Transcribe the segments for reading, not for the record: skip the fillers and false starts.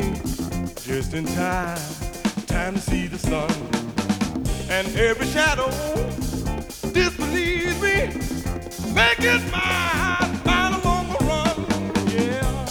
me just in time, time to see the sun. And every shadow disbelieves me, make it mine, mine along the run, yeah.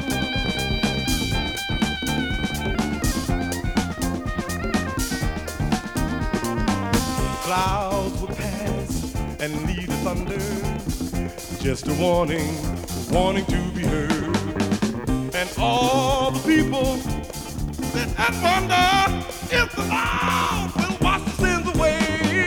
Clouds will pass and leave the thunder, just a warning, warning to be heard. And all the people sit and wonder if the Lord will wash the sins away.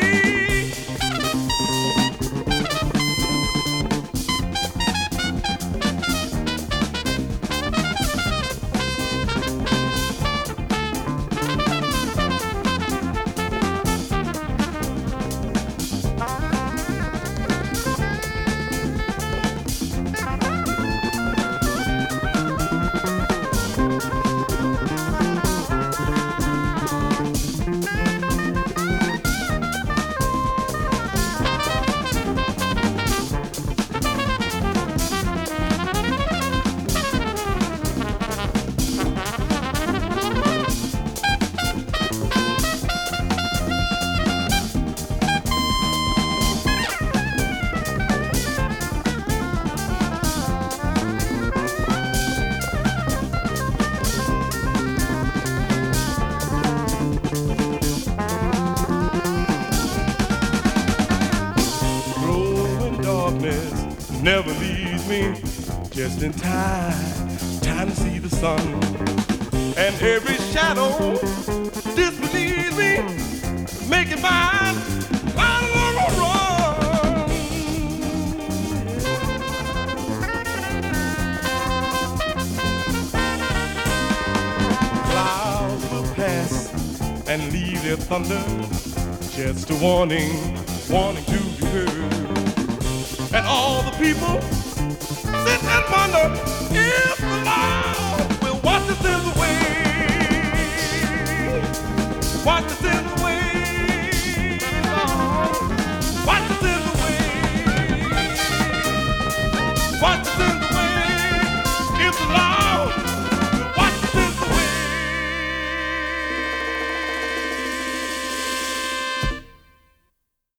Never leaves me just in time, time to see the sun. And every shadow disbelieves me, make it mine, mine along the run. Clouds will pass and leave their thunder, just a warning, warning to be heard. And all the people sit and wonder if